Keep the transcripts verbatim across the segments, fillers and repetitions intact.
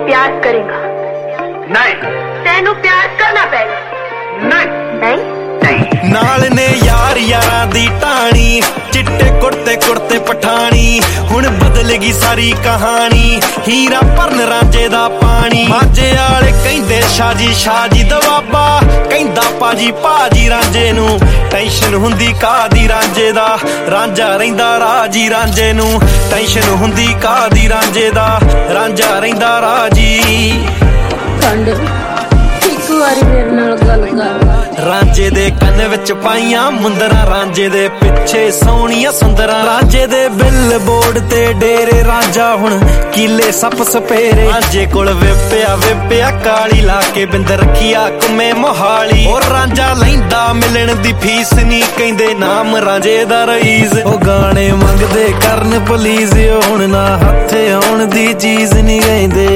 प्यार करेगा? नहीं। तेनू प्यार करना पेगा? नहीं नहीं नाल ने यार यारां दी टाणी, चिट्टे कुर्ते कुर्ते पठानी, हुण बदलगी सारी कहानी, हीरा भरन रांझे दा पानी। मांझे आले कहिंदे शाजी शाजी दवाबा, कहिंदा पाजी पाजी रांझे नू, टेंशन हुंदी कादी रांझे दा, रांझा रहिंदा राजी रांझे नू, टेंशन हुंदी कादी रांझे दा, रांझा रहिंदा राजी। कंड एक बारी मेरे नाल गल कर। रांझे दे कन्न विच पाइयां मुंदरा, रांझे दे पिछे सोहणियां सुंदरा, रांझे दे बिल बोर्ड ते डेरे, रांझा हुण कीले सप सपेरे। रांझे कोल विपिया विपिया काली, ला के बिंद रखिया कुमे मोहाली। और रांझा लैंदा मिलण दी फीस नी, कहिंदे नाम रांझे दा रईस। ओ गाने मंगदे करन प्लीज, हुण ना हत्थे आउण दी चीज नी कहिंदे।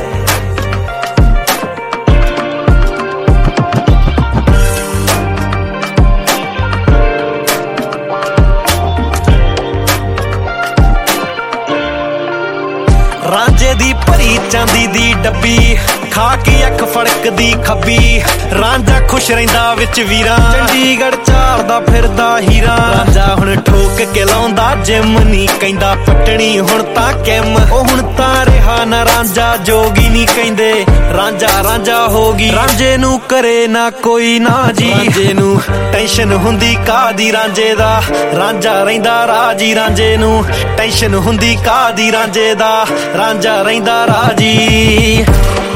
रांझे दी भरी चांदी दी डब्बी, खा के अख फड़कदी खब्बी, रांझा खुश रहिंदा विच वीरां, चंडीगढ़ चारदा फिरदा हीरा। रांझा हुण ठोक के लाउंदा जिम नी, कहिंदा पटनी हुण तां किम। ओ हुण तां रिहा ना रांझा जोगी नी, कहिंदे रांझा रांझा होगी। रांझे नू करे ना कोई ना जी, रांझे नू टेंशन हुंदी कादी रांझे दा, रांझा रहिंदा राजी रांझे नू, टेंशन हुंदी कादी रांझे दा, रांझा रहिंदा राजी।